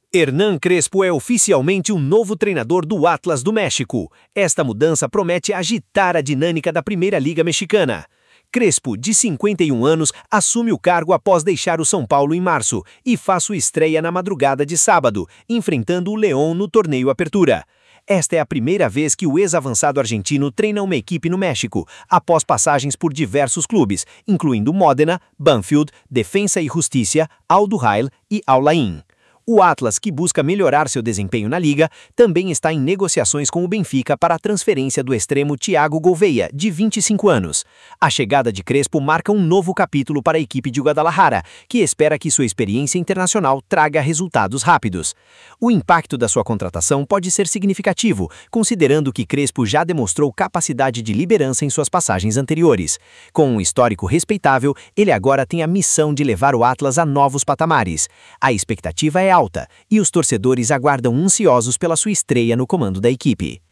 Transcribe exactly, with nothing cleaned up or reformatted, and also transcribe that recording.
Hernan Crespo é oficialmente o novo treinador do Atlas do México. Esta mudança promete agitar a dinâmica da Primeira Liga Mexicana. Crespo, de cinquenta e um anos, assume o cargo após deixar o São Paulo em março e faz sua estreia na madrugada de sábado, enfrentando o León no torneio Apertura. Esta é a primeira vez que o ex-avançado argentino treina uma equipe no México, após passagens por diversos clubes, incluindo Módena, Banfield, Defensa e Justicia, Al Duhail e Al Ain. O Atlas, que busca melhorar seu desempenho na liga, também está em negociações com o Benfica para a transferência do extremo Thiago Gouveia, de vinte e cinco anos. A chegada de Crespo marca um novo capítulo para a equipe de Guadalajara, que espera que sua experiência internacional traga resultados rápidos. O impacto da sua contratação pode ser significativo, considerando que Crespo já demonstrou capacidade de liderança em suas passagens anteriores. Com um histórico respeitável, ele agora tem a missão de levar o Atlas a novos patamares. A expectativa é alta, e os torcedores aguardam ansiosos pela sua estreia no comando da equipe.